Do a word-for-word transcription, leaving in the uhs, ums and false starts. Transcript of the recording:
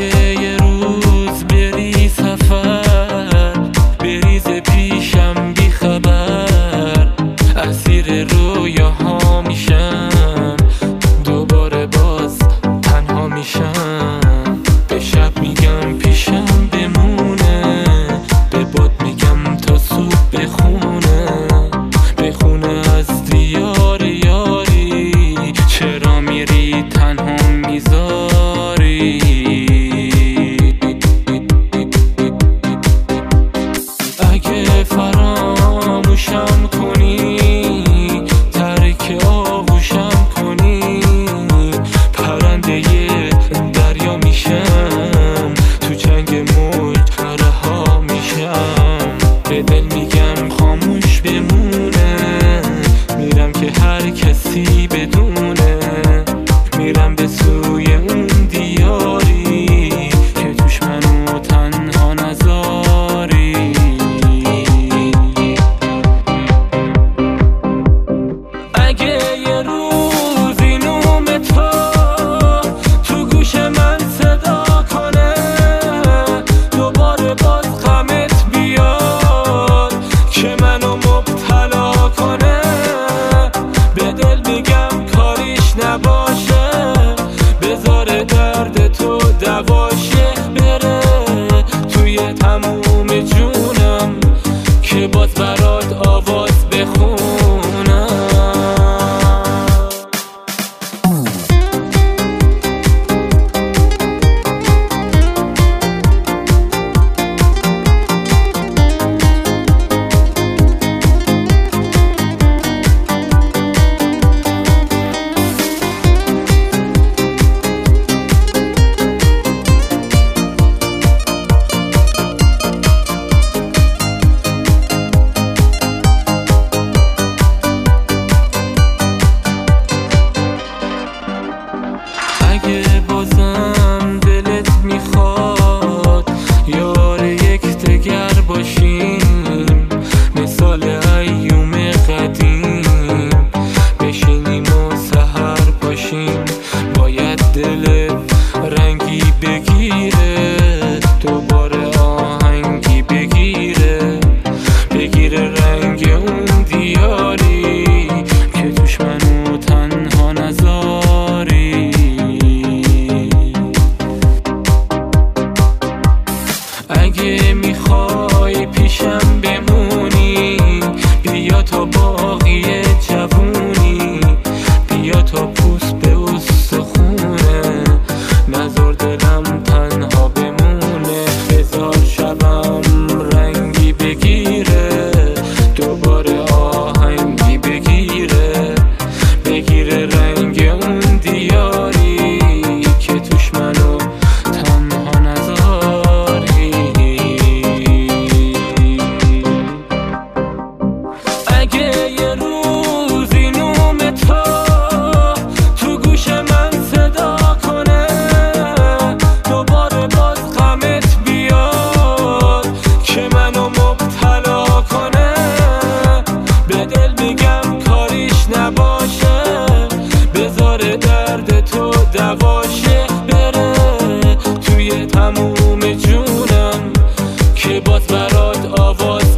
یه روز بری سفر، بریز پیشم بی خبر، اسیر رویاها میشم، دوباره باز تنها میشم. به شب میگم پیشم بمونه، به باد میگم تا صبح بخونه، بخونه از دیار یاری، چرا میری تنها میذاری. اگه فراموشم کنی، ترک آغوشم کنی، پرنده دریا میشم، تو جنگ موج رها میشم. به دل میگم خاموش بمونه، میرم که هر کسی بدونه، میرم به سوی اون دیاری که توش منو تنها نذاری. اگه یه روزی نوم تو تو گوش من صدا کنه، دوباره باز غمت بیاد که منو مبتلا کنه، به دل میگم کاریش نباشه، بذار درد تو دواشه، بره توی تموم جونم که باز برات آواز بخونم. اگه بازم دلت میخواد یار یکدیگر باشیم، مثال ایوم قدیم بشینیم و سحر پاشیم، باید دلت رنگی بگیره، دوباره آهنگی بگیره، بگیره رنگ اون دیاری که توش منو تنها نذاری. اگه میخوای پیشم بمونی، بیا تا باقی جوونی، بیا تا پوست به استخونه، نذار دلم تنها بمونه، بذار شبم رنگی بگیره، دوباره آهنگی بگیره، بگیره رنگ اون دیاری که توش منو تنها نذاری. اگه یه روزی نوم تو تو گوش من صدا کنه، دوباره باز غمت بیاد که منو مبتلا کنه، به دل میگم کاریش نباشه، بذار درد تو دواشه، بره توی تموم جونم که باز برات آواز